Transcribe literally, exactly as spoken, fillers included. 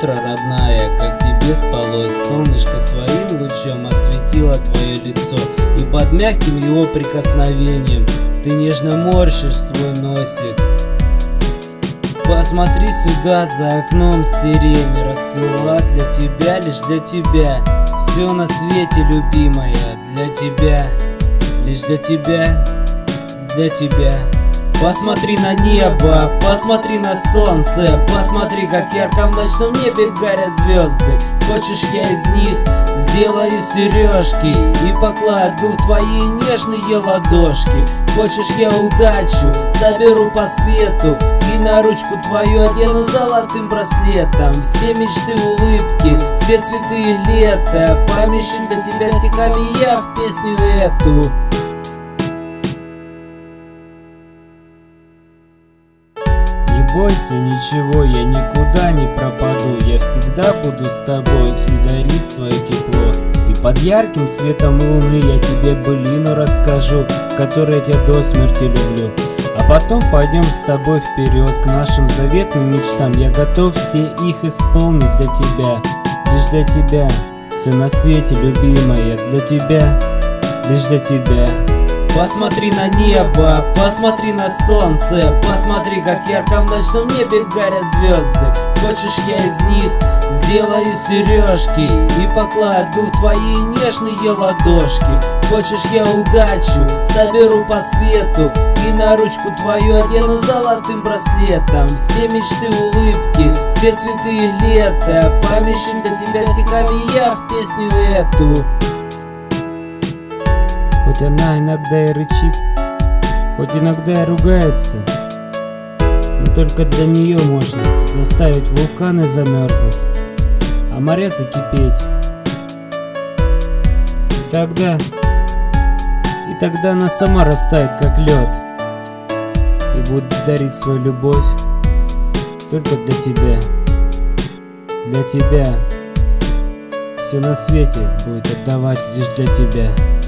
утро, родная, как тебе спалось. Солнышко своим лучом осветило твое лицо, и под мягким его прикосновением ты нежно морщишь свой носик. Посмотри сюда, за окном сирень расцвела для тебя, лишь для тебя. Все на свете, любимая, для тебя, лишь для тебя, для тебя. Посмотри на небо, посмотри на солнце, посмотри, как ярко в ночном небе горят звезды. Хочешь, я из них сделаю сережки и покладу в твои нежные ладошки. Хочешь, я удачу соберу по свету и на ручку твою одену золотым браслетом. Все мечты, улыбки, все цветы лета помещу для тебя стихами я в песню эту. Не бойся ничего, я никуда не пропаду. Я всегда буду с тобой и дарить свое тепло. И под ярким светом луны я тебе былину расскажу, в которой я тебя до смерти люблю. А потом пойдем с тобой вперед к нашим заветным мечтам. Я готов все их исполнить для тебя, лишь для тебя. Все на свете, любимая, для тебя, лишь для тебя. Посмотри на небо, посмотри на солнце, посмотри, как ярко в ночном небе горят звезды. Хочешь, я из них сделаю сережки и покладу в твои нежные ладошки. Хочешь, я удачу соберу по свету и на ручку твою одену золотым браслетом. Все мечты, улыбки, все цветы лета помещу для тебя стихами я в песню эту. Хоть она иногда и рычит, хоть иногда и ругается, но только для нее можно заставить вулканы замерзнуть, а моря закипеть. И тогда, и тогда она сама растает, как лед, и будет дарить свою любовь только для тебя, для тебя. Все на свете будет отдавать лишь для тебя.